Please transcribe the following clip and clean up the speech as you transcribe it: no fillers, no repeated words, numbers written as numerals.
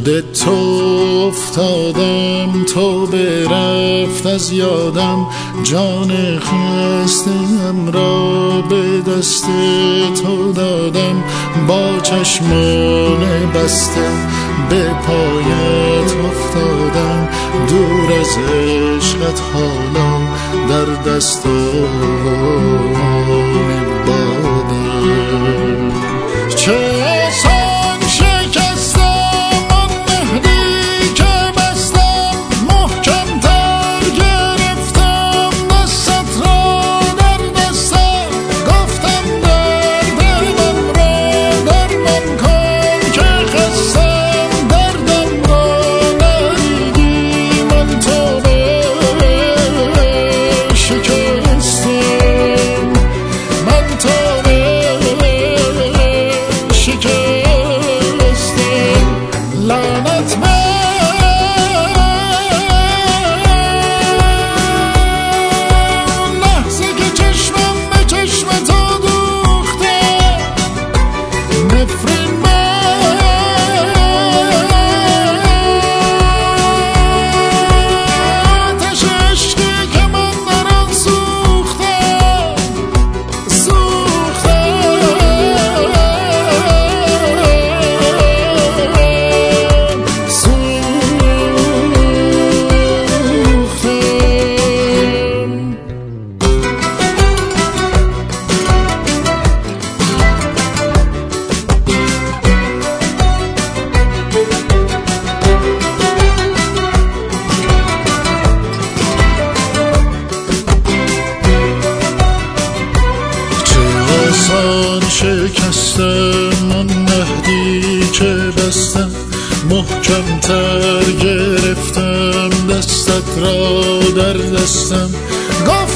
به تو افتادم، تو برفت از یادم، جان خسته‌ام را به دست تو دادم، با چشمان بسته به پایت افتادم، دور از عشقت حالا در دستان بادم. چه آسان شکستم آن مهدی که بستم، محکم تر گرفتم دستت را در دستم، گفتم درد من را درمان کن که خستم، دردم را ندیدی من تو شکستم، من تو شکستم. لعنت به لحظه که چشمم به چشم تو دوختم، نفرین به آتش عشقی که من در آن سوختم، شکستم آن مهدی که بستم، محکم تر گرفتم دستت را در دستم،